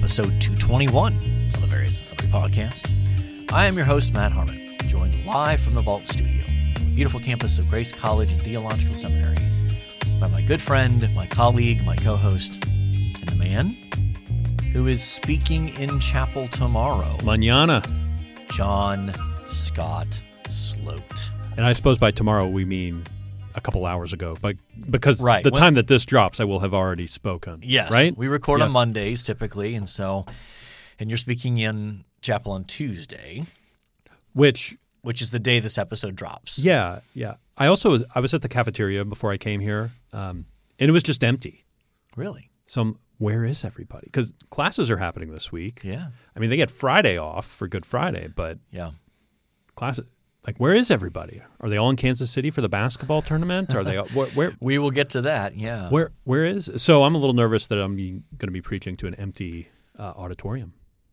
episode 221 of the Various and Sundry podcast. I am your host, Matt Harmon, joined live from the Vault Studio, the beautiful campus of Grace College and Theological Seminary, by my good friend, my colleague, my co-host, and the man who is speaking in chapel tomorrow. Mañana. John Scott Sloat. And I suppose by tomorrow we mean a couple hours ago, but because the time that this drops, I will have already spoken. Yes, right? We record on Mondays typically, and you're speaking in chapel on Tuesday, which is the day this episode drops. Yeah. I was at the cafeteria before I came here, and it was just empty. Really? So where is everybody? Because classes are happening this week. Yeah. I mean, they get Friday off for Good Friday, but classes. Like, where is everybody? Are they all in Kansas City for the basketball tournament? Are they where? We will get to that. Yeah. Where is? So I'm a little nervous that I'm going to be preaching to an empty auditorium.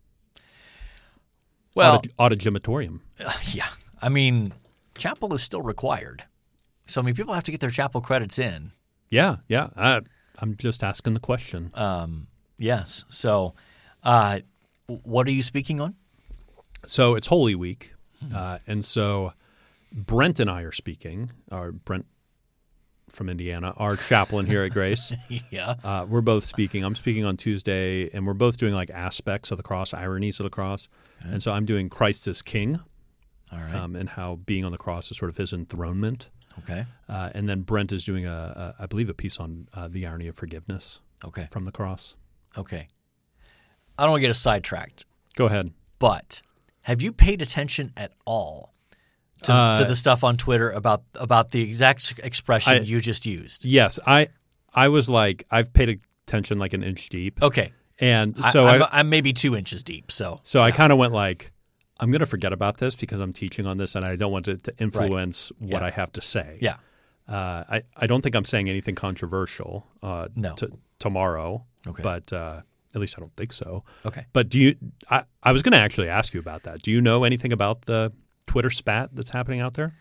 Well, auditorium. Yeah. I mean, chapel is still required. So I mean, people have to get their chapel credits in. Yeah. I'm just asking the question. Yes. So, what are you speaking on? So it's Holy Week. And so Brent and I are speaking, Brent from Indiana, our chaplain here at Grace. Yeah. We're both speaking. I'm speaking on Tuesday, and we're both doing like aspects of the cross, ironies of the cross. Okay. And so I'm doing Christ as King. All right. And how being on the cross is sort of his enthronement. Okay. And then Brent is doing, I believe, a piece on the irony of forgiveness from the cross. Okay. I don't want to get us sidetracked. Go ahead. But have you paid attention at all to the stuff on Twitter about the exact expression you just used? Yes. I was like, I've paid attention like an inch deep. Okay. And so I'm maybe 2 inches deep. So I kind of went like, I'm going to forget about this because I'm teaching on this and I don't want it to influence what I have to say. Yeah. I don't think I'm saying anything controversial tomorrow. Okay. But at least I don't think so. Okay. But I was going to actually ask you about that. Do you know anything about the Twitter spat that's happening out there?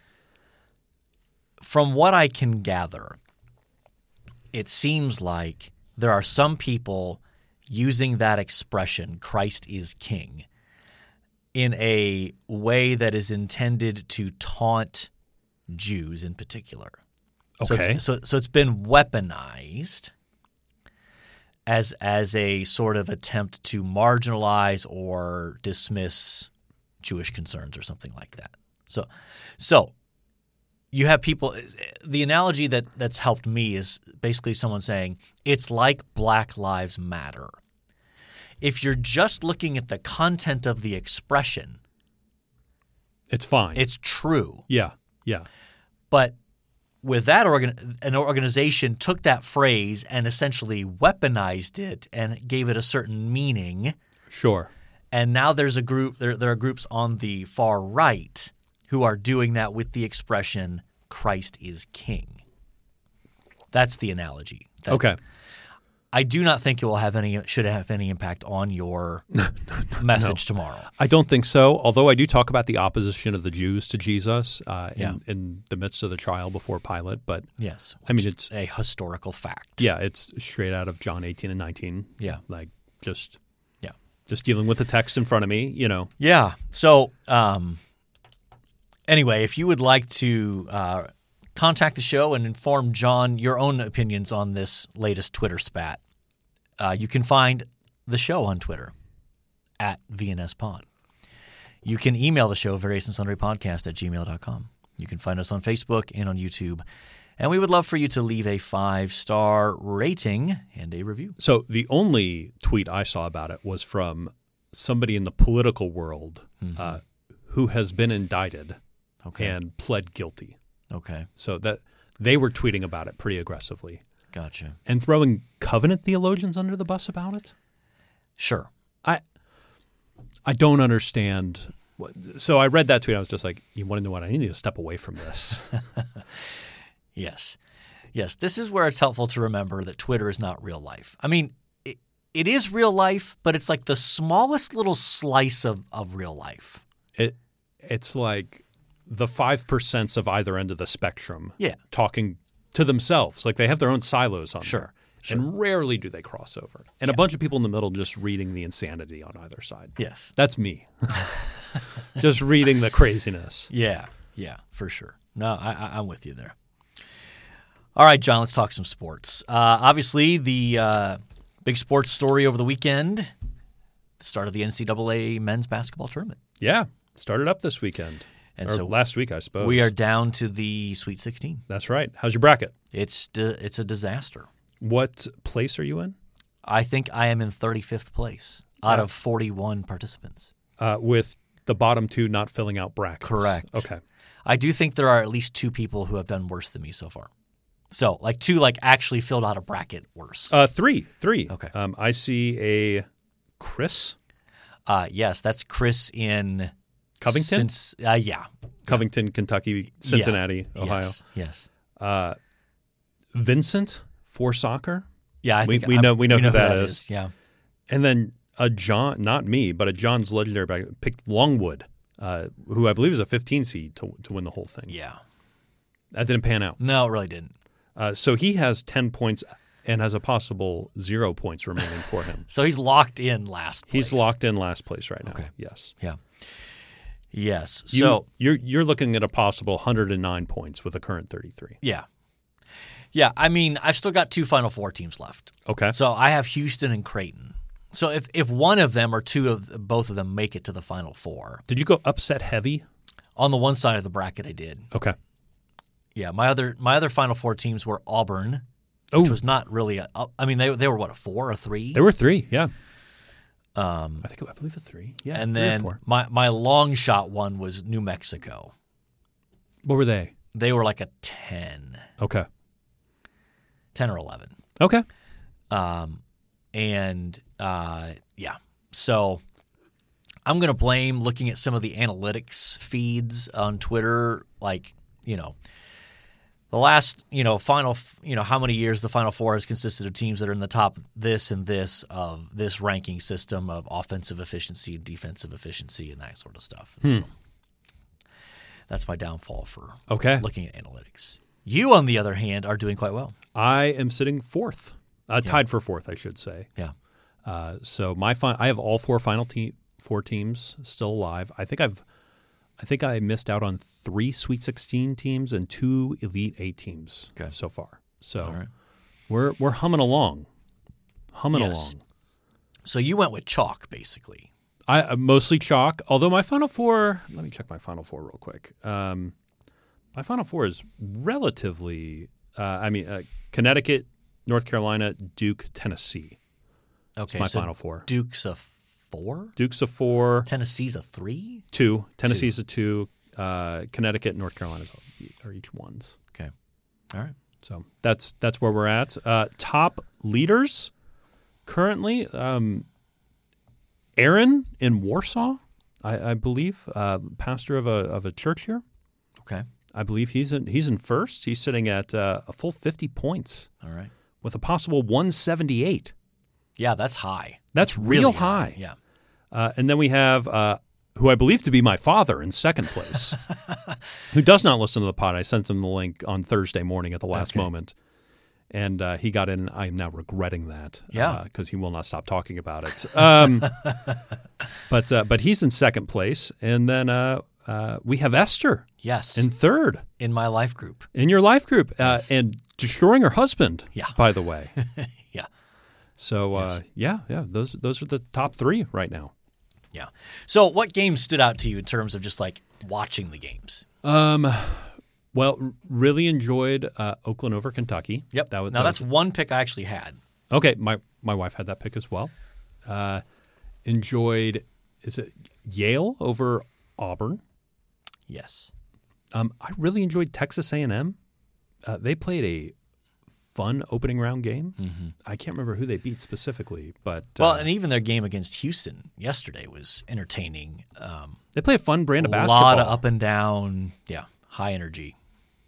From what I can gather, it seems like there are some people using that expression, Christ is King, in a way that is intended to taunt Jews in particular. Okay. So it's been weaponized as a sort of attempt to marginalize or dismiss Jewish concerns or something like that. So you have people – the analogy that's helped me is basically someone saying it's like Black Lives Matter. If you're just looking at the content of the expression – it's fine. It's true. Yeah. But with that an organization took that phrase and essentially weaponized it and gave it a certain meaning. Sure. And now there's a group there are groups on the far right who are doing that with the expression Christ is King. That's the analogy. Okay. I do not think it should have any impact on your message tomorrow. I don't think so, although I do talk about the opposition of the Jews to Jesus in the midst of the trial before Pilate. But yes, I mean, it's a historical fact. Yeah, it's straight out of John 18 and 19. Yeah. Like just dealing with the text in front of me, Yeah. So anyway, if you would like to contact the show and inform John your own opinions on this latest Twitter spat, you can find the show on Twitter at VNSPod. You can email the show, variousandsundrypodcast@gmail.com. You can find us on Facebook and on YouTube. And we would love for you to leave a 5-star rating and a review. So the only tweet I saw about it was from somebody in the political world who has been indicted and pled guilty. Okay. So that they were tweeting about it pretty aggressively. Gotcha. And throwing covenant theologians under the bus about it? Sure. I don't understand. So I read that tweet. I was just like, you want to know what? I need to step away from this. Yes. This is where it's helpful to remember that Twitter is not real life. I mean, it is real life, but it's like the smallest little slice of real life. It's like the 5% of either end of the spectrum talking to themselves. Like they have their own silos on Sure. And rarely do they cross over. And a bunch of people in the middle just reading the insanity on either side. Yes. That's me. Just reading the craziness. Yeah, for sure. No, I'm with you there. All right, John, let's talk some sports. Obviously, the big sports story over the weekend, the start of the NCAA men's basketball tournament. Yeah, started up this weekend. And or so last week, I suppose. We are down to the Sweet 16. That's right. How's your bracket? It's a disaster. What place are you in? I think I am in 35th place out of 41 participants. With the bottom two not filling out brackets. Correct. Okay. I do think there are at least two people who have done worse than me so far. So, two actually filled out a bracket worse. Three. Okay. I see a Chris. Yes, that's Chris in Covington? Yeah. Covington, Kentucky, Cincinnati, Ohio. Yes. Vincent for soccer. Yeah, I think we know who that is. Yeah. And then a John, not me, but a John's legendary back picked Longwood, who I believe is a 15 seed to win the whole thing. Yeah. That didn't pan out. No, it really didn't. So he has 10 points and has a possible 0 points remaining for him. So he's locked in last place. He's locked in last place right now. Okay. Yes. Yeah. Yes. So you're looking at a possible 109 points with a current 33. Yeah. Yeah. I mean, I've still got two Final Four teams left. Okay. So I have Houston and Creighton. So if one of them or both of them make it to the Final Four. Did you go upset heavy? On the one side of the bracket, I did. Okay. Yeah. My other Final Four teams were Auburn, which was not really they were what, a 4 or 3? They were 3. Yeah. I believe a 3. Yeah. And 3 or then 4. my long shot one was New Mexico. What were they? They were like a 10. Okay. 10 or 11. Okay. So I'm going to blame looking at some of the analytics feeds on Twitter, the last, final, how many years the Final Four has consisted of teams that are in the top this and this of this ranking system of offensive efficiency and defensive efficiency and that sort of stuff. So that's my downfall for looking at analytics. You, on the other hand, are doing quite well. I am sitting 4th, tied for 4th, I should say. Yeah. So I have all 4 Final Four teams still alive. I think I missed out on 3 Sweet 16 teams and 2 Elite 8 teams so far. So we're humming along. So you went with chalk, basically. I mostly chalk, although my Final Four – let me check my Final Four real quick. My Final Four is relatively Connecticut, North Carolina, Duke, Tennessee. Okay, That's my Final Four. Duke's a 4? Duke's a 4. Tennessee's a 3? 2. Tennessee's a 2. Connecticut and North Carolina are each 1s. Okay. All right. So that's where we're at. Top leaders currently, Aaron in Warsaw, I believe, pastor of a church here. Okay. I believe he's in first. He's sitting at a full 50 points. All right. With a possible 178. Yeah, that's high. That's really real high. Yeah. And then we have who I believe to be my father in second place, who does not listen to the pod. I sent him the link on Thursday morning at the last moment. And he got in. I am now regretting that. Yeah. Because he will not stop talking about it. But he's in second place. And then we have Esther. Yes. In third. In my life group. In your life group. Yes. And destroying her husband, by the way. Yeah. So, those are the top 3 right now. Yeah. So what games stood out to you in terms of just watching the games? Well, really enjoyed Oakland over Kentucky. Yep. That's one pick I actually had. Okay. My wife had that pick as well. Enjoyed, is it Yale over Auburn? Yes. I really enjoyed Texas A&M. They played a fun opening round game. Mm-hmm. I can't remember who they beat specifically, but and even their game against Houston yesterday was entertaining. They play a fun brand of basketball. A lot of up and down, high energy.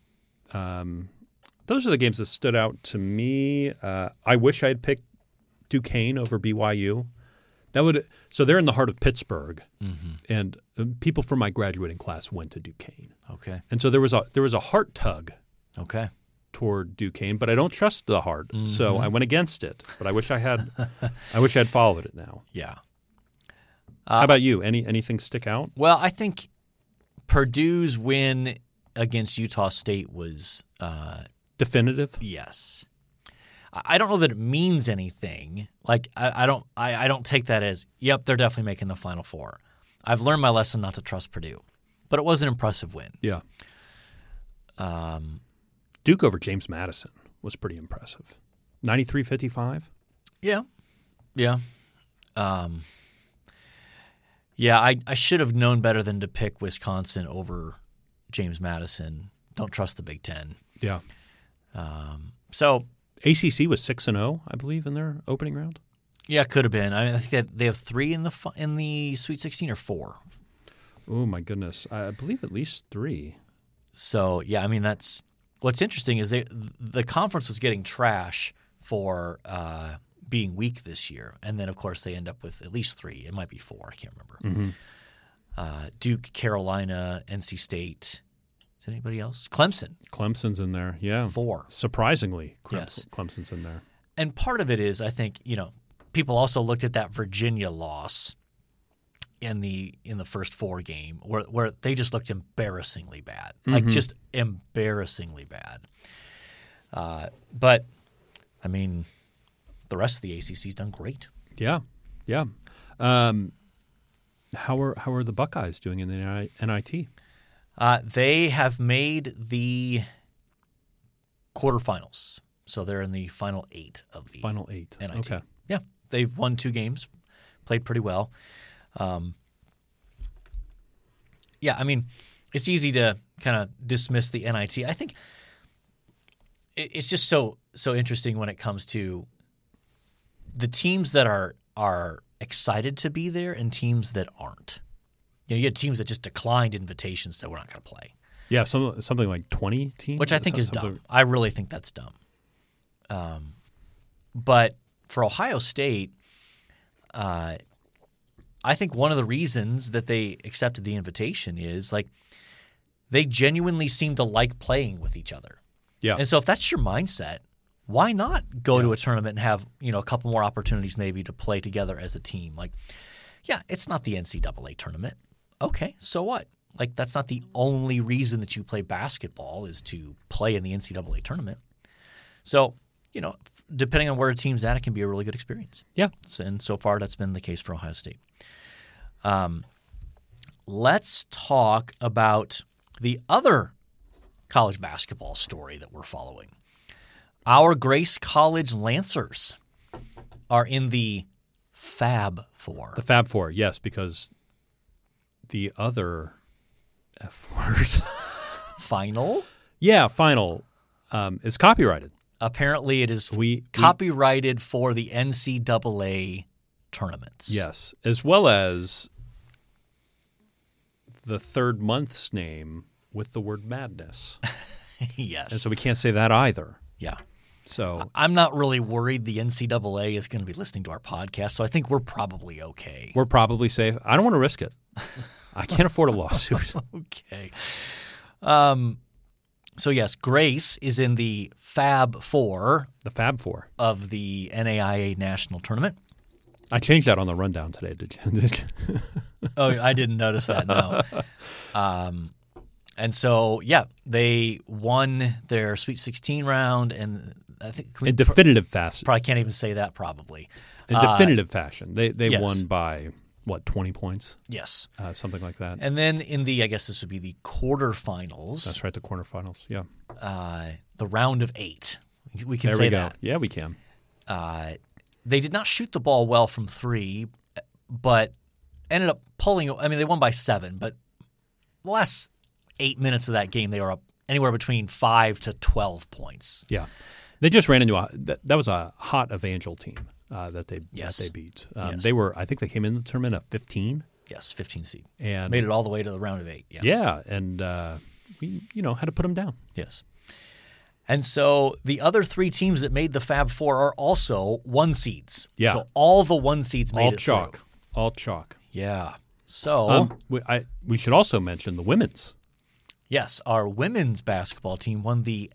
Those are the games that stood out to me. I wish I had picked Duquesne over BYU. So they're in the heart of Pittsburgh, and people from my graduating class went to Duquesne. Okay, and so there was a heart tug. Okay. toward Duquesne, but I don't trust the heart, so I went against it. But I wish I had. I wish I had followed it now. Yeah. How about you? Anything stick out? Well, I think Purdue's win against Utah State was definitive. Yes. I don't know that it means anything. Like I don't take that as, yep, they're definitely making the Final Four. I've learned my lesson not to trust Purdue, but it was an impressive win. Yeah. Duke over James Madison was pretty impressive. 93-55. Yeah. Yeah. Yeah, I should have known better than to pick Wisconsin over James Madison. Don't trust the Big Ten. Yeah. So ACC was 6-0, I believe, in their opening round. Yeah, it could have been. I mean, I think that they have 3 in the Sweet 16 or 4. Oh my goodness, I believe at least 3. So yeah, I mean that's what's interesting is the conference was getting trash for being weak this year, and then of course they end up with at least 3. It might be 4. I can't remember. Duke, Carolina, NC State. Is there anybody else? Clemson. Clemson's in there. Yeah, 4. Surprisingly, Yes. Clemson's in there. And part of it is, I think, people also looked at that Virginia loss in the first 4 game where they just looked embarrassingly bad, like just embarrassingly bad. But I mean, the rest of the ACC's done great. Yeah, yeah. How are the Buckeyes doing in the NIT? They have made the quarterfinals, so they're in the final 8 of the final 8. NIT. Okay. Yeah, they've won 2 games, played pretty well. Yeah, I mean, it's easy to kind of dismiss the NIT. I think it's just so interesting when it comes to the teams that are excited to be there and teams that aren't. You had teams that just declined invitations, said we're not going to play. Yeah, something like 20 teams, which I think is dumb. I really think that's dumb. But for Ohio State, I think one of the reasons that they accepted the invitation is like they genuinely seem to like playing with each other. Yeah. And so if that's your mindset, why not go to a tournament and have, a couple more opportunities maybe to play together as a team? Like, yeah, it's not the NCAA tournament. Okay, so what? Like that's not the only reason that you play basketball is to play in the NCAA tournament. So, depending on where a team's at, it can be a really good experience. Yeah. And so far that's been the case for Ohio State. Let's talk about the other college basketball story that we're following. Our Grace College Lancers are in the Fab Four. The Fab Four, yes, because the other F word. Final? Yeah, final is copyrighted. Apparently it is copyrighted for the NCAA tournaments. Yes, as well as the third month's name with the word madness. Yes. And so we can't say that either. Yeah. So I'm not really worried the NCAA is going to be listening to our podcast, so I think we're probably okay. We're probably safe. I don't want to risk it. I can't afford a lawsuit. Okay. So yes, Grace is in the Fab Four. The Fab Four of the NAIA National Tournament. I changed that on the rundown today. Did you? Oh, I didn't notice that. No. And so, yeah, they won their Sweet 16 round, and I think in definitive fashion. Probably can't even say that. Probably in definitive fashion. They yes. won by what, 20 points? Yes, something like that. And then in the, I guess this would be the quarterfinals. That's right, the quarterfinals. Yeah, the round of 8. We can there say we go. that. Yeah, we can. They did not shoot the ball well from 3, but ended up pulling. I mean, they won by 7, but the last 8 minutes of that game, they were up anywhere between 5 to 12 points. Yeah, they just ran into that was a hot Evangel team that they beat. Yes. They were, I think, they came in the tournament at 15. Yes, 15 seed, and made it all the way to the round of 8. Yeah, yeah, and we had to put them down. Yes. And so the other 3 teams that made the Fab Four are also 1 seeds. Yeah. So all the 1 seeds made it chalk. through. All chalk. Yeah. So we should also mention the women's. Yes, our women's basketball team won the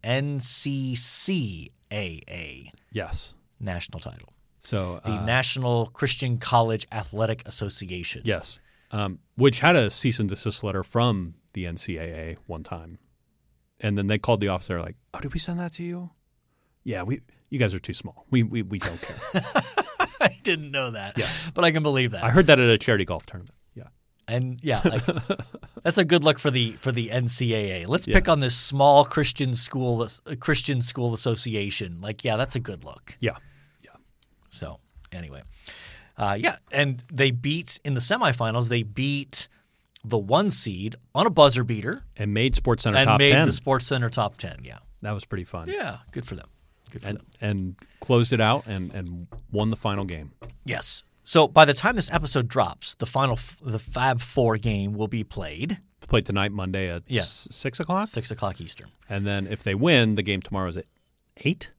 NCCAA Yes. national title. So The National Christian College Athletic Association. yes, which had a cease and desist letter from the NCAA one time, and then they called the officer like, "Oh, did we send that to you? Yeah, you guys are too small. We don't care." I didn't know that. Yes. But I can believe that. I heard that at a charity golf tournament. Yeah. And like, that's a good look for the NCAA. Let's pick on this small Christian school association. Like, yeah, that's a good look. Yeah. So anyway, and they beat in the semifinals. They beat the 1 seed on a buzzer beater And made SportsCenter and top made 10. the SportsCenter top 10. Yeah, That was pretty fun. yeah, good for them. Good for them. And closed it out and won the final game. Yes. So by the time this episode drops, the Fab 4 game will be played. Played tonight, Monday at 6 o'clock. 6 o'clock Eastern. And then if they win, the game tomorrow is at 8.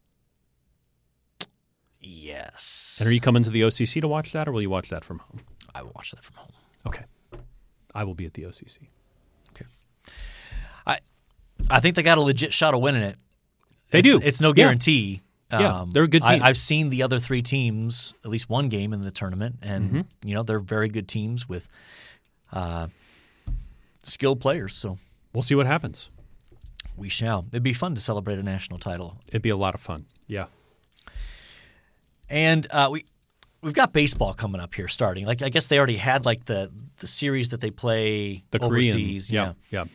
Yes. And are you coming to the OCC to watch that, or will you watch that from home? I will watch that from home. Okay. I will be at the OCC. Okay. I think they got a legit shot of winning it. They do. It's no guarantee. Yeah, they're a good team. I've seen the other 3 teams, at least one game in the tournament, and they're very good teams with skilled players. So We'll see what happens. we shall. It'd be fun to celebrate a national title. It'd be a lot of fun. Yeah. And we've got baseball coming up here starting. Like I guess they already had like the series that they play The overseas. Korean. Yeah.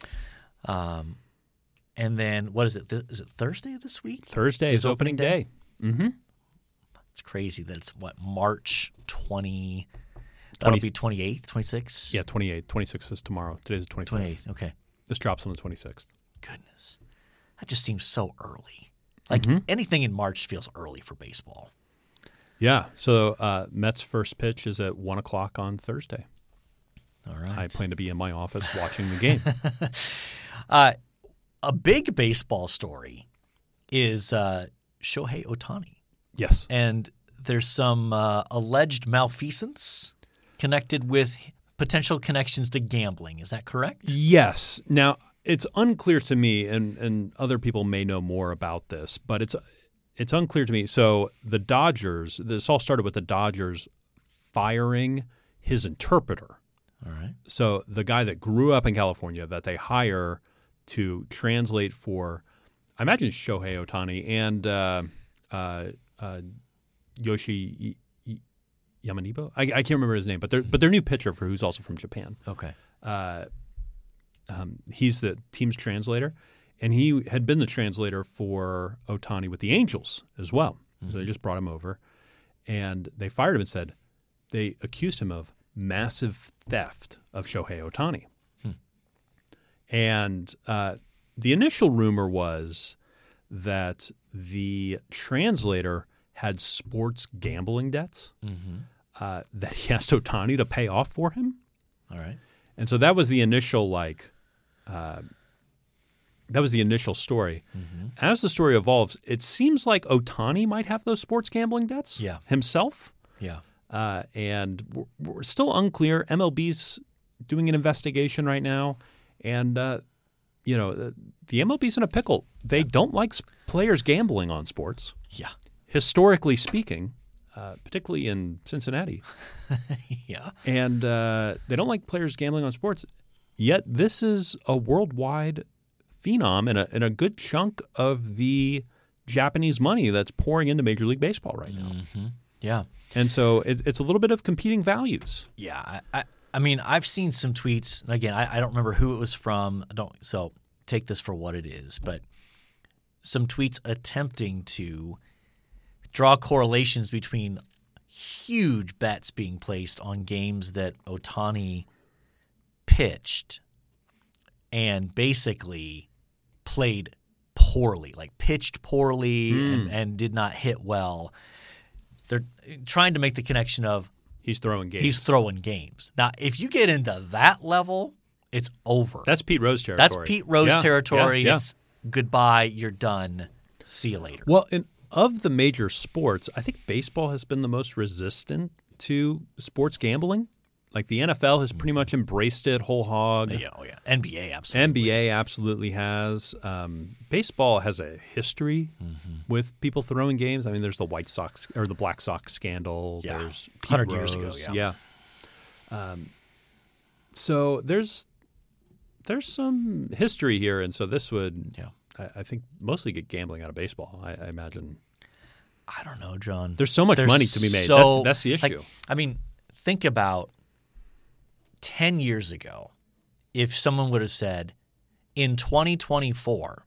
And then what is it? Is it Thursday this week? Thursday is opening day. Mm-hmm. It's crazy that it's March 20. That'll be 28th, 26th? Yeah, 28th. 26th is tomorrow. Today's the 25th. 28th, okay. This drops on the 26th. Goodness. That just seems so early. Like anything in March feels early for baseball. Yeah. So Mets' first pitch is at 1 o'clock on Thursday. All right. I plan to be in my office watching the game. A big baseball story is Shohei Ohtani. Yes. And there's some alleged malfeasance connected with potential connections to gambling. Is that correct? Yes. Now, it's unclear to me, and other people may know more about this, but it's unclear to me. So the Dodgers, this all started with the Dodgers firing his interpreter. All right. So the guy that grew up in California that they hire to translate for, I imagine, Shohei Ohtani and Yoshi Yamanibo. I can't remember his name, but their new pitcher for who's also from Japan. Okay. He's the team's translator, and he had been the translator for Ohtani with the Angels as well. So they just brought him over, and they fired him and said they accused him of massive theft of Shohei Ohtani. And the initial rumor was that the translator had sports gambling debts that he asked Ohtani to pay off for him. All right. And so that was the initial story. As the story evolves, it seems like Ohtani might have those sports gambling debts himself. Yeah. And we're still unclear. MLB's doing an investigation right now. And, the MLB's in a pickle. They don't like players gambling on sports. Yeah. Historically speaking, particularly in Cincinnati. Yeah. And they don't like players gambling on sports. Yet this is a worldwide phenom and a good chunk of the Japanese money that's pouring into Major League Baseball right now. Yeah. And so it's a little bit of competing values. Yeah. I mean, I've seen some tweets. Again, I don't remember who it was from. So take this for what it is. But some tweets attempting to draw correlations between huge bets being placed on games that Ohtani pitched and basically played poorly, like pitched poorly and did not hit well. They're trying to make the connection of he's throwing games. He's throwing games. Now, if you get into that level, it's over. That's Pete Rose territory. That's Pete Rose territory. Yeah. It's goodbye, you're done, see you later. Well, of the major sports, I think baseball has been the most resistant to sports gambling. Like the NFL has pretty much embraced it whole hog. Yeah, NBA absolutely. NBA absolutely has. Baseball has a history with people throwing games. I mean, there's the White Sox or the Black Sox scandal. Yeah. There's Pete 100 Rose. years ago, yeah. So there's some history here, and so this would, I think, mostly get gambling out of baseball. I imagine. I don't know, John. There's so much money to be made. That's the issue. Think about 10 years ago, if someone would have said, in 2024,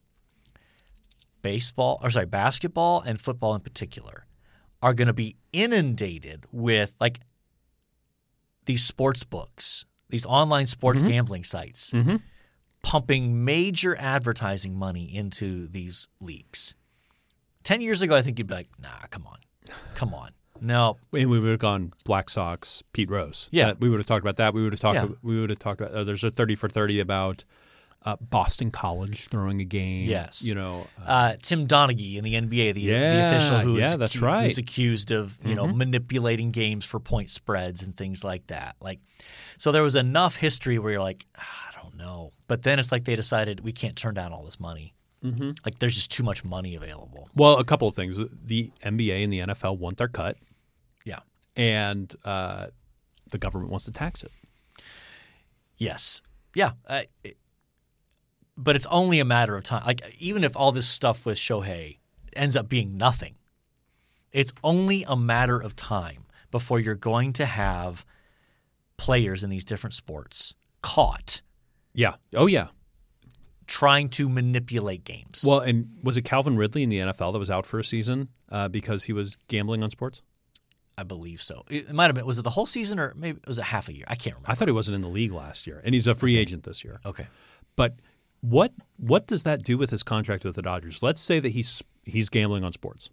basketball and football in particular are going to be inundated with like these sports books, these online sports gambling sites, pumping major advertising money into these leagues. 10 years ago, I think you'd be like, nah, come on. No. And we would have gone Black Sox, Pete Rose. Yeah. We would have talked about that. We would have talked about there's a 30 for 30 about Boston College throwing a game. Yes. Tim Donaghy in the NBA, the official who's accused of, manipulating games for point spreads and things like that. So there was enough history where you're like, I don't know. But then it's like they decided we can't turn down all this money. Like there's just too much money available. Well, a couple of things. The NBA and the NFL want their cut. Yeah. And the government wants to tax it. Yes. Yeah. But it's only a matter of time. Like even if all this stuff with Shohei ends up being nothing, it's only a matter of time before you're going to have players in these different sports caught. Yeah. Oh, yeah. Trying to manipulate games. Well, and was it Calvin Ridley in the NFL that was out for a season because he was gambling on sports? I believe so. It might have been. Was it the whole season or maybe it was a half a year? I can't remember. I thought he wasn't in the league last year, and he's a free agent this year. Okay. But what does that do with his contract with the Dodgers? Let's say that he's gambling on sports.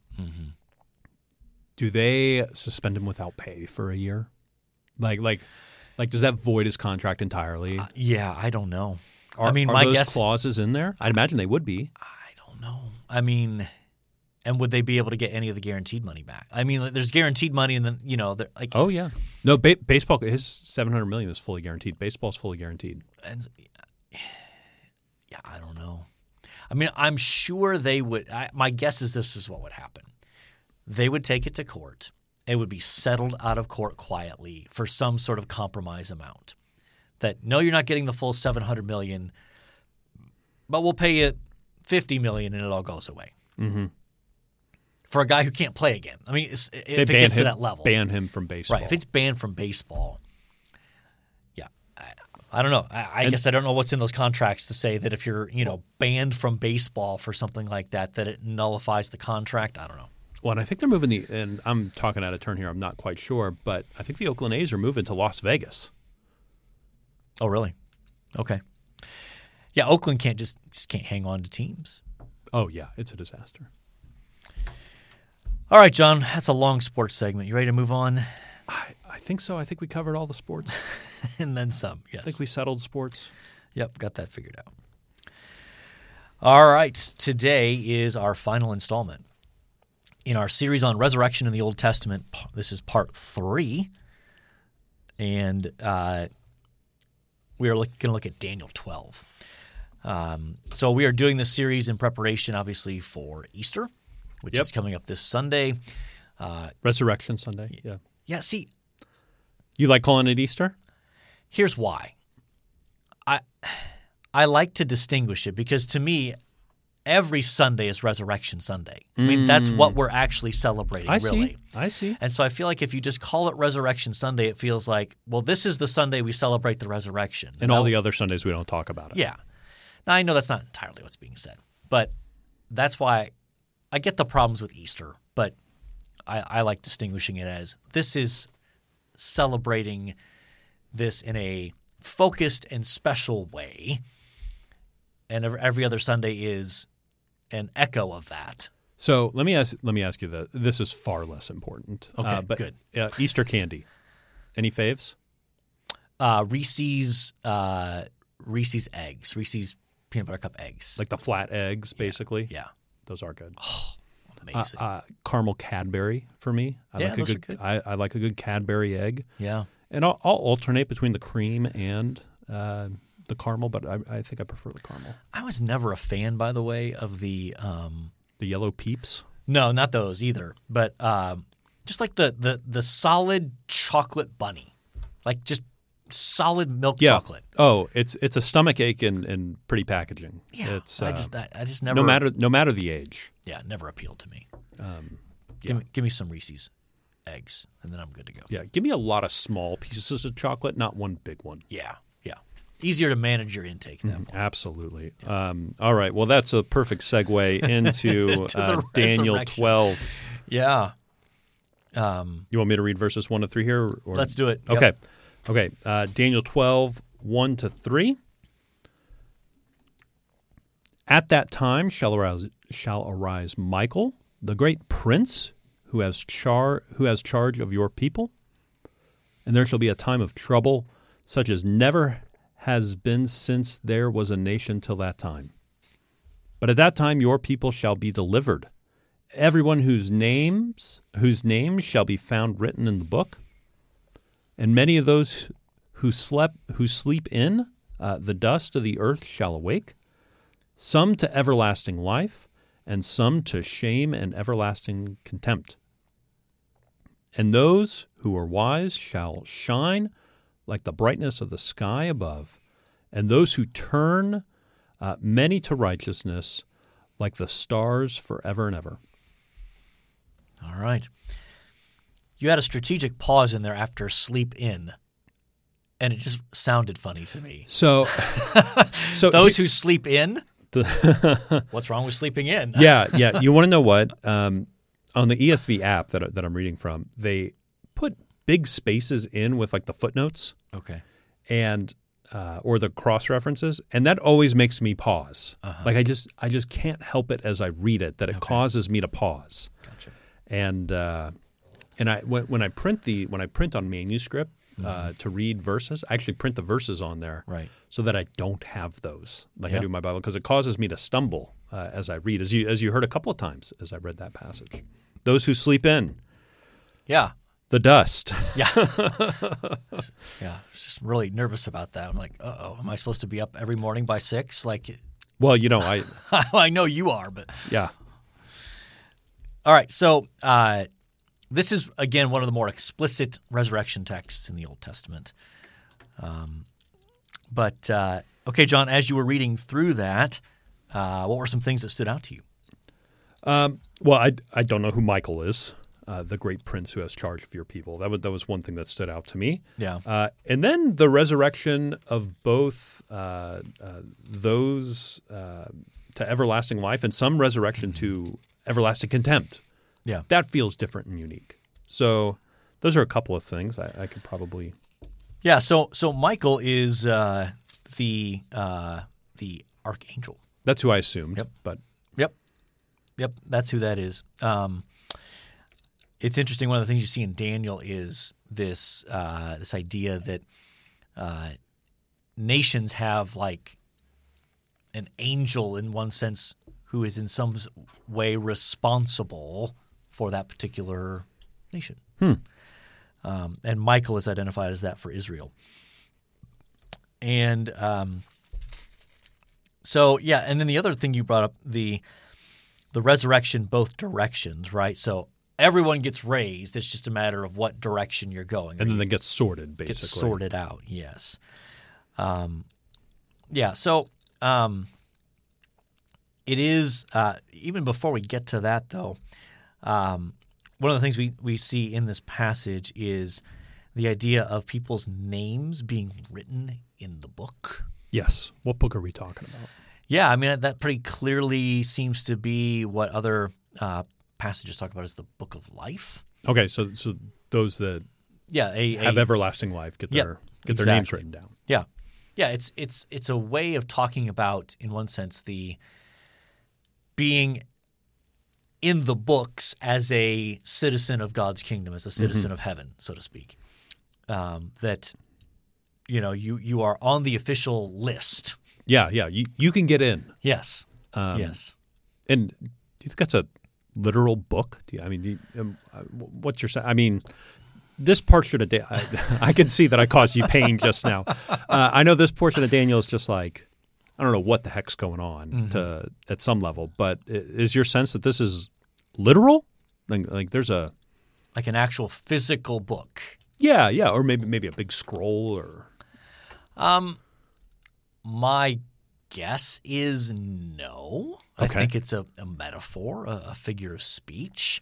Do they suspend him without pay for a year? Like does that void his contract entirely? Yeah, I don't know. Are my those guess clauses in there? I'd imagine they would be. I don't know. And would they be able to get any of the guaranteed money back? There's guaranteed money, and then they're like. Oh yeah. No, baseball. His $700 million is fully guaranteed. Baseball's fully guaranteed. And yeah, I don't know. I'm sure they would. My guess is this is what would happen. They would take it to court. It would be settled out of court quietly for some sort of compromise amount. That no, you're not getting the full $700 million, but we'll pay you $50 million and it all goes away. For a guy who can't play again. If it gets to that level, ban him from baseball. Right? If it's banned from baseball, yeah, I don't know. I guess I don't know what's in those contracts to say that if you're banned from baseball for something like that, that it nullifies the contract. I don't know. Well, and I think they're moving and I'm talking out of turn here. I'm not quite sure, but I think the Oakland A's are moving to Las Vegas. Oh, really? Okay. Yeah, Oakland just can't hang on to teams. Oh, yeah. It's a disaster. All right, John. That's a long sports segment. You ready to move on? I think so. I think we covered all the sports. And then some, yes. I think we settled sports. Yep, got that figured out. All right. Today is our final installment in our series on resurrection in the Old Testament. This is part 3. And we are going to look at Daniel 12. So we are doing this series in preparation, obviously, for Easter, which is coming up this Sunday. Resurrection Sunday, yeah. Yeah, see. You like calling it Easter? Here's why. I like to distinguish it because to me, every Sunday is Resurrection Sunday. That's what we're actually celebrating, really. I see. And so I feel like if you just call it Resurrection Sunday, it feels like, well, this is the Sunday we celebrate the resurrection. And all the other Sundays we don't talk about it. Yeah. Now, I know that's not entirely what's being said, but that's why I get the problems with Easter, but I like distinguishing it as this is celebrating this in a focused and special way, and every other Sunday is an echo of that. So let me ask you that. This is far less important. Okay, but, good. Easter candy. Any faves? Reese's eggs. Reese's peanut butter cup eggs. Like the flat eggs, basically? Yeah. Those are good. Oh, amazing. Caramel Cadbury for me. I like a good Cadbury egg. Yeah. And I'll alternate between the cream and the caramel, but I think I prefer the caramel. I was never a fan, by the way, of the yellow Peeps. No, not those either. But just like the solid chocolate bunny, like just solid milk chocolate. Oh, it's a stomach ache in pretty packaging. Yeah, it's, I just never. No matter the age. Yeah, never appealed to me. Give me some Reese's eggs, and then I'm good to go. Yeah, give me a lot of small pieces of chocolate, not one big one. Yeah. Easier to manage your intake that way. Absolutely. Yeah. All right. Well, that's a perfect segue into Daniel 12. Yeah. You want me to read verses 1 to 3 here? Or? Let's do it. Okay. Yep. Okay. Daniel 12, 1 to 3. At that time shall arise Michael, the great prince, who has charge of your people, and there shall be a time of trouble, such as never has been since there was a nation till that time. But at that time your people shall be delivered, everyone whose name shall be found written in the book. And many of those who sleep in the dust of the earth shall awake, some to everlasting life, and some to shame and everlasting contempt. And those who are wise shall shine like the brightness of the sky above, and those who turn many to righteousness like the stars forever and ever. All right. You had a strategic pause in there after sleep in, and it just sounded funny to me. So those who sleep in? What's wrong with sleeping in? Yeah. You want to know what? On the ESV app that I'm reading from, they put big spaces in with like the footnotes. Okay. And or the cross references, and that always makes me pause. Uh-huh. Like I just can't help it as I read it that it causes me to pause. Gotcha. And when I print on manuscript to read verses, I actually print the verses on there, right, so that I don't have those like I do in my Bible, because it causes me to stumble as I read, as you heard a couple of times as I read that passage. Those who sleep in, the dust. Yeah. I was just really nervous about that. I'm like, am I supposed to be up every morning by 6? Like, well, I I know you are, but yeah. All right, so this is again one of the more explicit resurrection texts in the Old Testament. But okay, John, as you were reading through that, what were some things that stood out to you? Well, I don't know who Michael is. The great prince who has charge of your people. That was one thing that stood out to me. Yeah. And then the resurrection of both those to everlasting life and some resurrection to everlasting contempt. Yeah. That feels different and unique. So those are a couple of things I could probably. Yeah. So Michael is the archangel. That's who I assumed. Yep. But Yep. That's who that is. It's interesting. One of the things you see in Daniel is this idea that nations have like an angel in one sense who is in some way responsible for that particular nation. And Michael is identified as that for Israel. And and then the other thing you brought up, the resurrection both directions, right? So everyone gets raised. It's just a matter of what direction you're going. And then they get sorted, basically. Gets sorted out, yes. It is even before we get to that, though, one of the things we see in this passage is the idea of people's names being written in the book. Yes. What book are we talking about? Yeah, I mean, that pretty clearly seems to be what other passages talk about as the book of life. Okay, so those that have everlasting life get their names written down. Yeah. It's a way of talking about, in one sense, the being in the books as a citizen of God's kingdom, as a citizen of heaven, so to speak. That you are on the official list. Yeah. You can get in. Yes. Yes. And do you think that's a literal book? What's your? I mean, this portion of I can see that I caused you pain just now. I know this portion of Daniel is just like, I don't know what the heck's going on at some level, but is your sense that this is literal? Like there's a like an actual physical book? Yeah, or maybe a big scroll or. My guess is no. Okay. I think it's a metaphor, a figure of speech.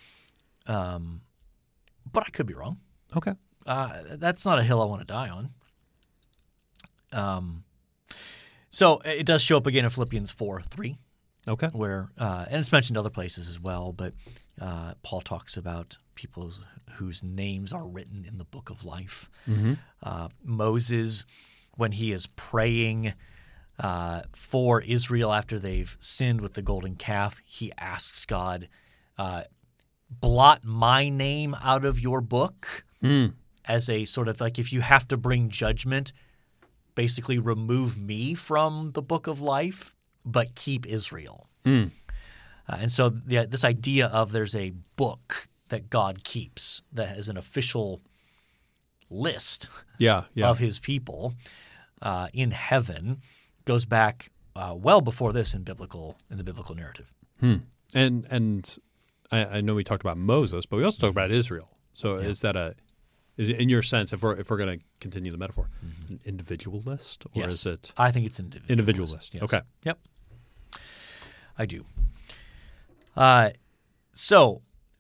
But I could be wrong. Okay. That's not a hill I want to die on. So it does show up again in Philippians 4:3. Okay. Where and it's mentioned other places as well, but Paul talks about people whose names are written in the book of life. Mm-hmm. Moses, when he is praying for Israel after they've sinned with the golden calf, he asks God, blot my name out of your book as a sort of like if you have to bring judgment, basically remove me from the book of life, but keep Israel. And so this idea of there's a book that God keeps that is an official list of his people in heaven goes back well before this in the biblical narrative. And I know we talked about Moses, but we also talked about Israel. So is in your sense, if we're going to continue the metaphor, an individual list, or is it? I think it's an individual list. Yes. Okay. Yep. I do. So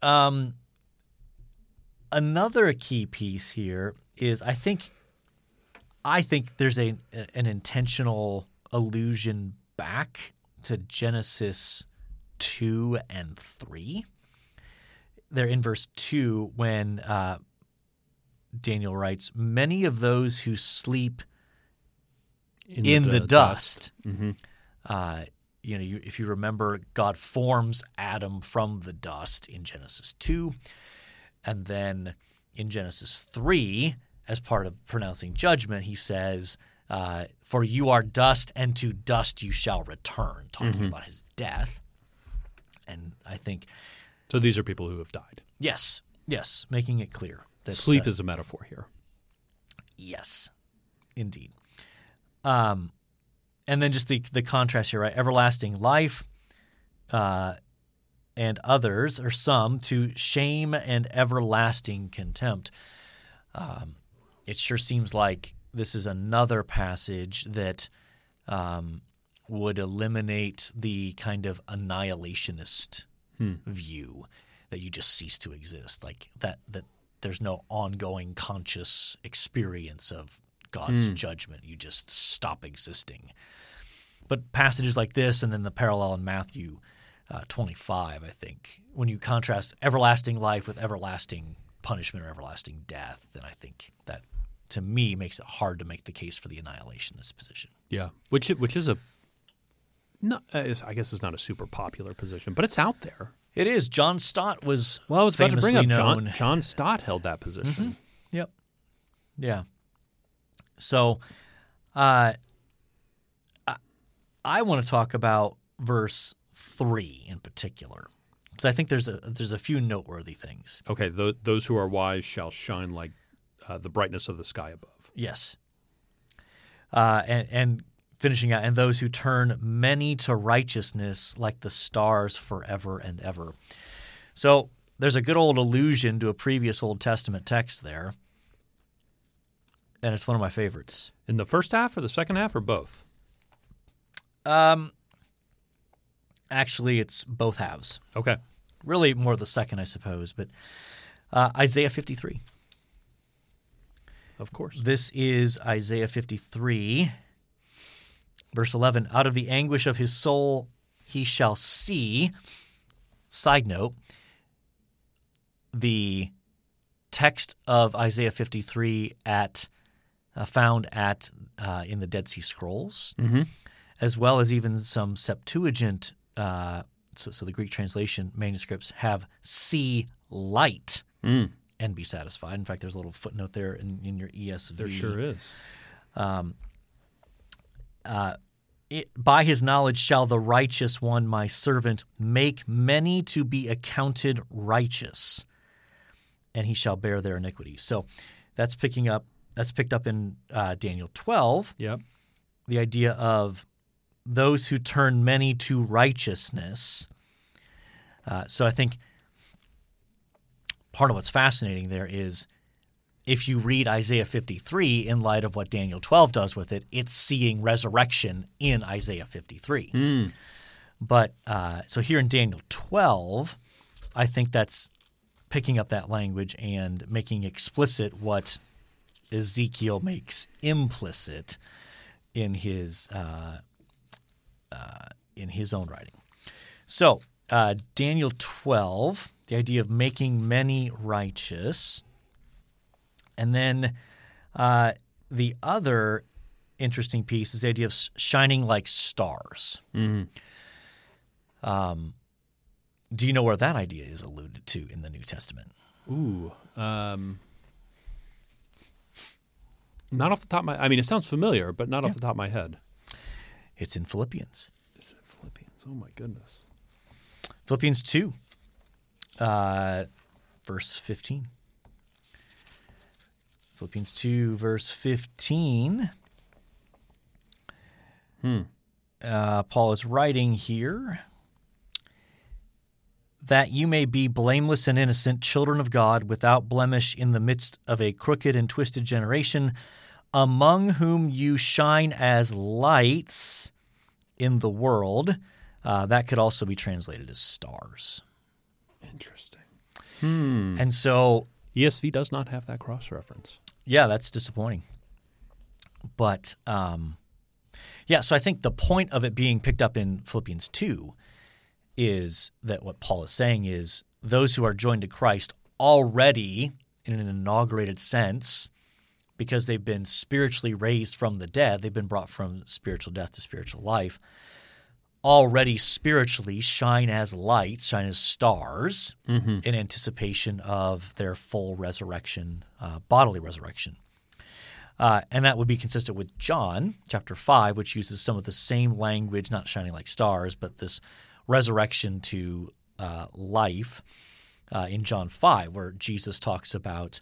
another key piece here is I think there's an intentional allusion back to Genesis 2 and 3. They're in verse 2 when Daniel writes, "Many of those who sleep in the dust." If you remember, God forms Adam from the dust in Genesis 2. And then in Genesis 3, as part of pronouncing judgment, he says, "For you are dust, and to dust you shall return," talking about his death. And I think – So these are people who have died. Yes, making it clear. That, sleep is a metaphor here. Yes, indeed. And then just the contrast here, right? Everlasting life and others, or some, to shame and everlasting contempt. It sure seems like this is another passage that would eliminate the kind of annihilationist view that you just cease to exist, like that there's no ongoing conscious experience of God's judgment. You just stop existing. But passages like this and then the parallel in Matthew 25, I think, when you contrast everlasting life with everlasting punishment or everlasting death, then I think that, to me, makes it hard to make the case for the annihilationist position. Yeah, which is I guess it's not a super popular position, but it's out there. It is. John Stott was I was about to bring up known. John Stott held that position. Yep. Yeah. So I want to talk about verse 3 in particular, because I think there's a few noteworthy things. Okay, those who are wise shall shine like the brightness of the sky above. Yes. And finishing out, and those who turn many to righteousness like the stars forever and ever. So there's a good old allusion to a previous Old Testament text there, and it's one of my favorites. In the first half or the second half or both? Actually, it's both halves. Okay. Really more the second, I suppose, but Isaiah 53. Of course. This is Isaiah 53, verse 11. "Out of the anguish of his soul he shall see." Side note, the text of Isaiah 53 found in the Dead Sea Scrolls, as well as even some Septuagint, so the Greek translation manuscripts have "see light and be satisfied." In fact, there's a little footnote there in your ESV. There sure is. "By his knowledge shall the righteous one, my servant, make many to be accounted righteous, and he shall bear their iniquities. So that's picked up in Daniel 12. Yep. The idea of those who turn many to righteousness. So I think part of what's fascinating there is if you read Isaiah 53 in light of what Daniel 12 does with it, it's seeing resurrection in Isaiah 53. But so here in Daniel 12, I think that's picking up that language and making explicit what Ezekiel makes implicit in his own writing. So Daniel 12, the idea of making many righteous. And then the other interesting piece is the idea of shining like stars. Mm-hmm. Do you know where that idea is alluded to in the New Testament? Ooh. Not off the top of my – I mean, it sounds familiar, but not off the top of my head. It's in Philippians. Is it Philippians? Oh, my goodness. Philippians 2, verse 15. Philippians 2, verse 15. Paul is writing here, that you may be blameless and innocent, children of God, without blemish in the midst of a crooked and twisted generation, among whom you shine as lights in the world. That could also be translated as stars. Interesting. And so ESV does not have that cross-reference. Yeah, that's disappointing. But, so I think the point of it being picked up in Philippians 2 is that what Paul is saying is those who are joined to Christ already, in an inaugurated sense, because they've been spiritually raised from the dead, they've been brought from spiritual death to spiritual life, already spiritually shine as lights, shine as stars in anticipation of their full resurrection, bodily resurrection. And that would be consistent with John chapter 5, which uses some of the same language, not shining like stars, but this resurrection to life in John 5, where Jesus talks about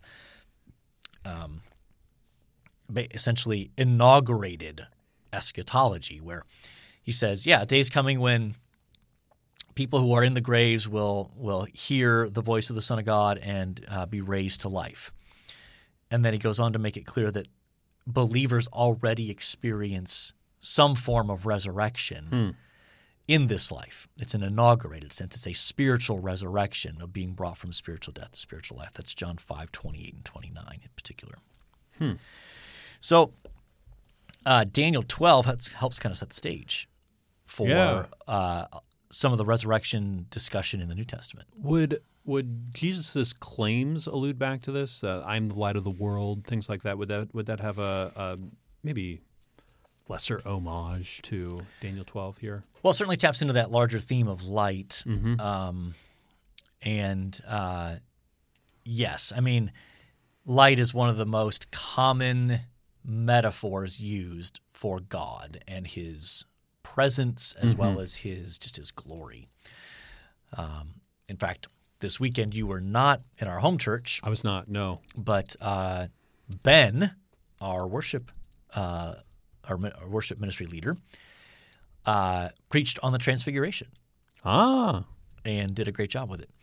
essentially inaugurated eschatology, where he says, a day's coming when people who are in the graves will hear the voice of the Son of God and be raised to life. And then he goes on to make it clear that believers already experience some form of resurrection in this life. It's an inaugurated sense. It's a spiritual resurrection of being brought from spiritual death to spiritual life. That's John 5:28 and 29 in particular. So Daniel 12 helps kind of set the stage for some of the resurrection discussion in the New Testament. Would Jesus' claims allude back to this? I'm the light of the world, things like that. Would that have a maybe lesser homage to Daniel 12 here? Well, it certainly taps into that larger theme of light. Yes, I mean, light is one of the most common metaphors used for God and his presence as well as his glory. In fact, this weekend you were not in our home church. I was not, no. But Ben, our worship ministry leader, preached on the Transfiguration. And did a great job with it.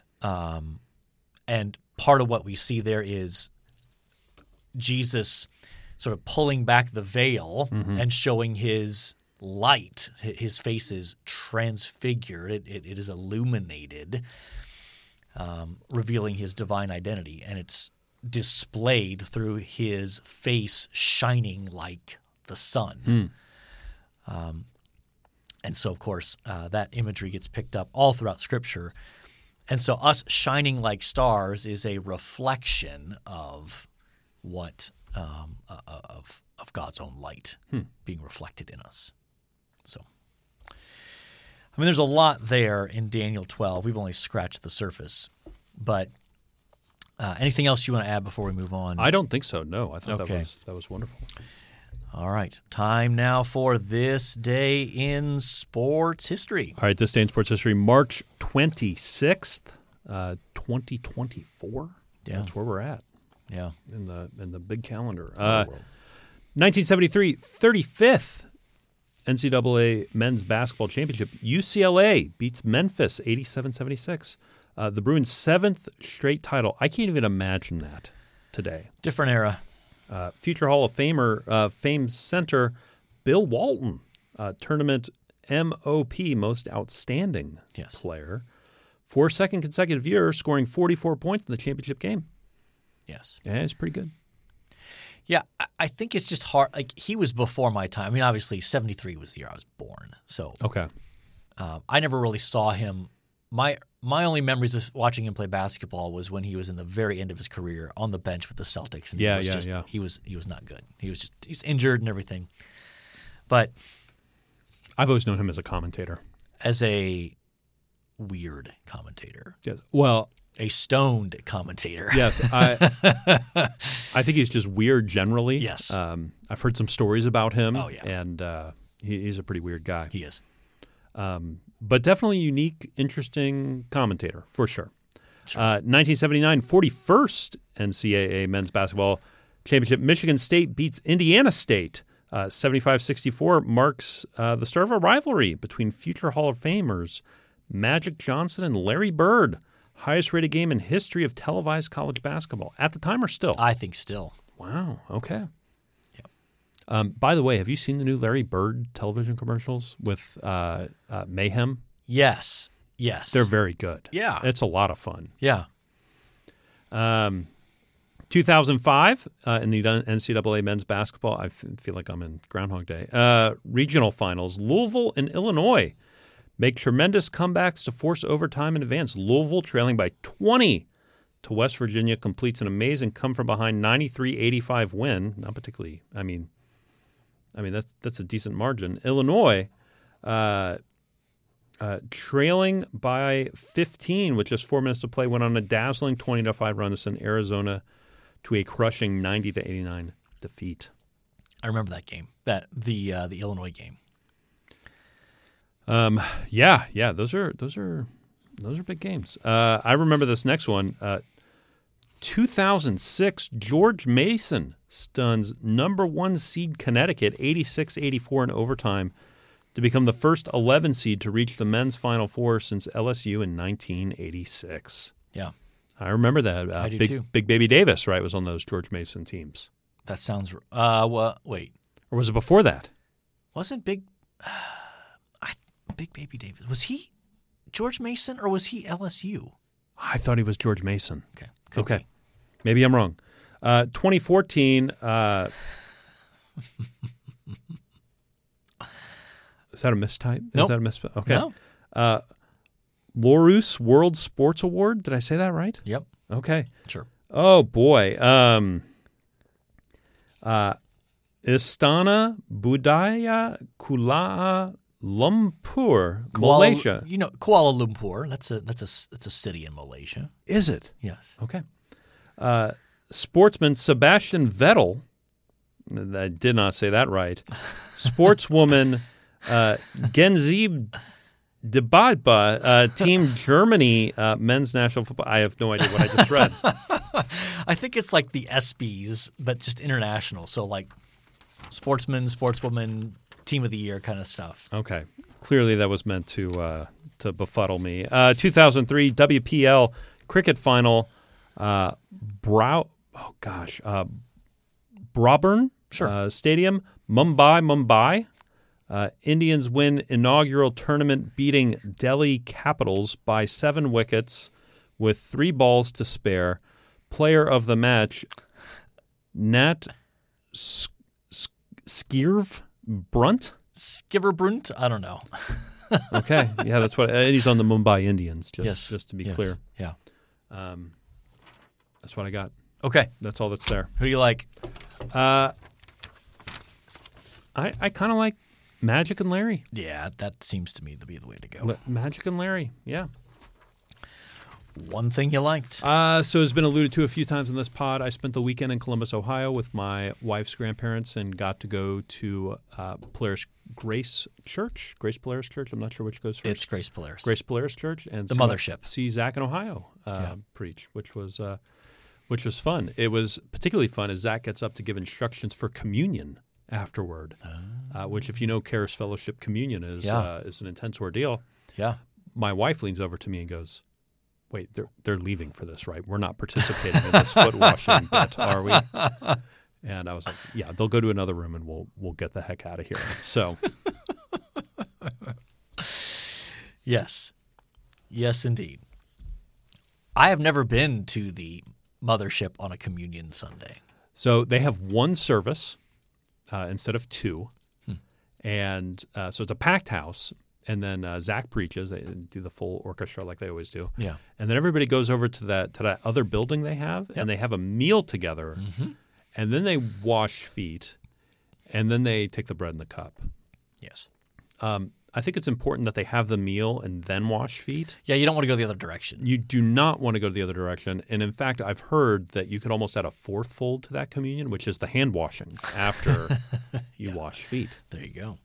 And part of what we see there is Jesus sort of pulling back the veil and showing his light. His face is transfigured. It is illuminated, revealing his divine identity. And it's displayed through his face shining like the sun. And so, of course, that imagery gets picked up all throughout Scripture. And so us shining like stars is a reflection of what of God's own light being reflected in us. So, I mean, there's a lot there in Daniel 12. We've only scratched the surface. But anything else you want to add before we move on? I don't think so, no. I thought Okay. that was wonderful. All right. Time now for This Day in Sports History. All right, This Day in Sports History, March 26th, 2024. Yeah. That's where we're at. Yeah. In the big calendar. World. 1973, 35th NCAA Men's Basketball Championship. UCLA beats Memphis 87-76. The Bruins' 7th straight title. I can't even imagine that today. Different era. Future Hall of Famer, famed center Bill Walton, tournament MOP, most outstanding player, for second consecutive year, scoring 44 points in the championship game. Yes. Yeah, it's pretty good. Yeah, I think it's just hard. Like, he was before my time. I mean, obviously, 73 was the year I was born. So Okay. I never really saw him. My only memories of watching him play basketball was when he was in the very end of his career on the bench with the Celtics. And he was not good. He's injured and everything. But I've always known him as a commentator. As a weird commentator. Yes. Well, a stoned commentator. Yes. I think he's just weird generally. Yes. I've heard some stories about him. Oh, yeah. And he's a pretty weird guy. He is. But definitely unique, interesting commentator, for sure. 1979, 41st NCAA Men's Basketball Championship. Michigan State beats Indiana State. 75-64 marks the start of a rivalry between future Hall of Famers Magic Johnson and Larry Bird. Highest rated game in history of televised college basketball. At the time or still? I think still. Wow. Okay. Yep. By the way, have you seen the new Larry Bird television commercials with Mayhem? Yes. They're very good. Yeah. It's a lot of fun. Yeah. 2005 in the NCAA men's basketball, I feel like I'm in Groundhog Day, regional finals, Louisville and Illinois make tremendous comebacks to force overtime in advance. Louisville trailing by 20 to West Virginia completes an amazing come-from-behind 93-85 win. Not particularly, I mean that's a decent margin. Illinois trailing by 15 with just 4 minutes to play went on a dazzling 20-5 run to send Arizona to a crushing 90-89 defeat. I remember that game, the Illinois game. Yeah, those are big games. I remember this next one. 2006, George Mason stuns number 1 seed Connecticut 86-84 in overtime to become the first 11 seed to reach the men's Final Four since LSU in 1986. Yeah. I remember that. I do too. Big Baby Davis, right, was on those George Mason teams. That sounds well, wait. Or was it before that? Wasn't Big Baby Davis. Was he George Mason or was he LSU? I thought he was George Mason. Okay. Maybe I'm wrong. 2014. Is that a mistype? Nope. Is that a mistype? Okay. No. Larousse World Sports Award. Did I say that right? Yep. Okay. Sure. Oh, boy. Istana Budaya Kuala Lumpur, Malaysia. Kuala Lumpur. That's a city in Malaysia. Is it? Yes. Okay. Sportsman Sebastian Vettel. I did not say that right. Sportswoman Genzib Debadba, Team Germany men's national football. I have no idea what I just read. I think it's like the ESPYs, but just international. So like sportsman, sportswoman, team of the year kind of stuff. Okay. Clearly that was meant to befuddle me. 2003 WPL cricket final. Brabourne Stadium, Mumbai. Indians win inaugural tournament, beating Delhi Capitals by 7 wickets with 3 balls to spare. Player of the match, Nat Skirvbrunt? Skirvbrunt? I don't know. Okay. Yeah, that's what. He's on the Mumbai Indians, just to be clear. Yeah. That's what I got. Okay. That's all that's there. Who do you like? I kind of like Magic and Larry. Yeah, that seems to me to be the way to go. Magic and Larry, yeah. One thing you liked. So it's been alluded to a few times in this pod. I spent the weekend in Columbus, Ohio with my wife's grandparents and got to go to Polaris Grace Polaris Church. I'm not sure which goes first. It's Grace Polaris. Grace Polaris Church. And the mothership. See Zach in Ohio preach, which was which was fun. It was particularly fun as Zach gets up to give instructions for communion afterward, which, if you know Charis Fellowship Communion, is an intense ordeal. Yeah. My wife leans over to me and goes, "Wait, they're leaving for this, right? We're not participating in this foot washing bit, are we?" And I was like, "Yeah, they'll go to another room and we'll get the heck out of here." So, yes, indeed. I have never been to the mothership on a communion Sunday. So they have one service instead of two, and so it's a packed house. And then Zach preaches. They do the full orchestra like they always do. Yeah. And then everybody goes over to that other building they have, and they have a meal together. Mm-hmm. And then they wash feet, and then they take the bread and the cup. Yes. I think it's important that they have the meal and then wash feet. Yeah, you don't want to go the other direction. You do not want to go the other direction. And in fact, I've heard that you could almost add a fourth fold to that communion, which is the hand washing after you wash feet. There you go.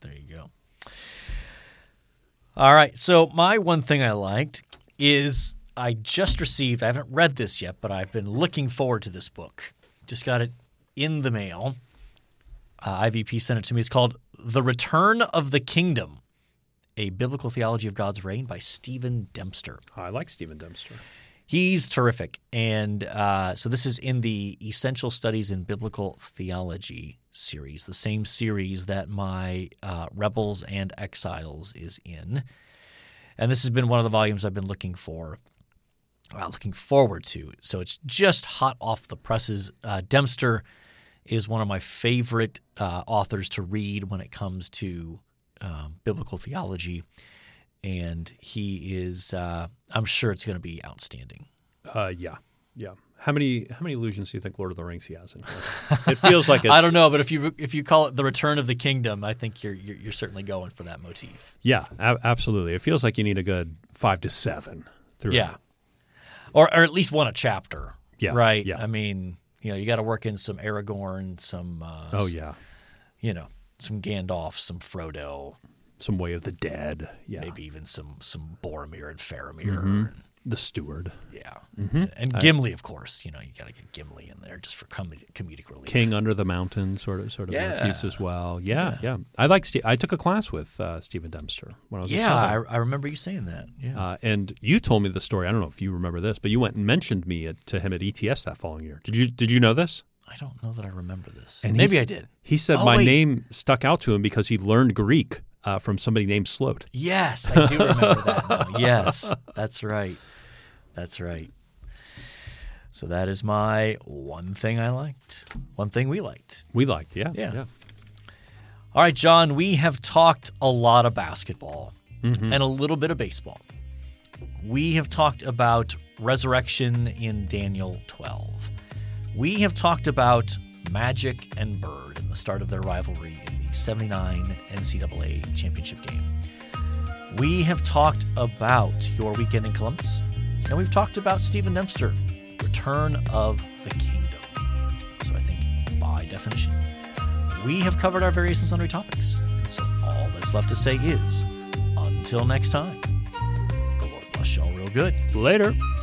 All right. So my one thing I liked is I just received – I haven't read this yet, but I've been looking forward to this book. Just got it in the mail. IVP sent it to me. It's called The Return of the Kingdom, A Biblical Theology of God's Reign by Stephen Dempster. I like Stephen Dempster. He's terrific. And so this is in the Essential Studies in Biblical Theology series, the same series that my Rebels and Exiles is in. And this has been one of the volumes I've been looking forward to. So it's just hot off the presses. Dempster is one of my favorite authors to read when it comes to biblical theology. And he is I'm sure it's going to be outstanding. Yeah. How many illusions do you think Lord of the Rings he has in here? It feels like it's, I don't know, but if you call it The Return of the Kingdom, I think you're certainly going for that motif. Yeah, absolutely. It feels like you need a good 5 to 7 through. Yeah, or at least one a chapter. Yeah, right. Yeah. I mean, you got to work in some Aragorn, some some Gandalf, some Frodo, some Way of the Dead. Yeah, maybe even some Boromir and Faramir. Mm-hmm. The Steward. Yeah. Mm-hmm. And Gimli, of course. You got to get Gimli in there just for comedic relief. King Under the Mountain sort of motifs as well. Yeah. I took a class with Stephen Dempster when I was a sophomore. I remember you saying that. Yeah. And you told me the story. I don't know if you remember this, but you went and mentioned me to him at ETS that following year. Did you know this? I don't know that I remember this. And maybe I did. He said my name stuck out to him because he learned Greek from somebody named Sloat. Yes, I do remember that now. Yes, that's right. So that is my one thing I liked. One thing we liked. Yeah. All right, John, we have talked a lot of basketball and a little bit of baseball. We have talked about resurrection in Daniel 12. We have talked about Magic and Bird and the start of their rivalry in the 79 NCAA championship game. We have talked about your weekend in Columbus. And we've talked about Stephen Dempster, Return of the Kingdom. So I think, by definition, we have covered our various and sundry topics. And so all that's left to say is, until next time, the Lord bless y'all real good. Later.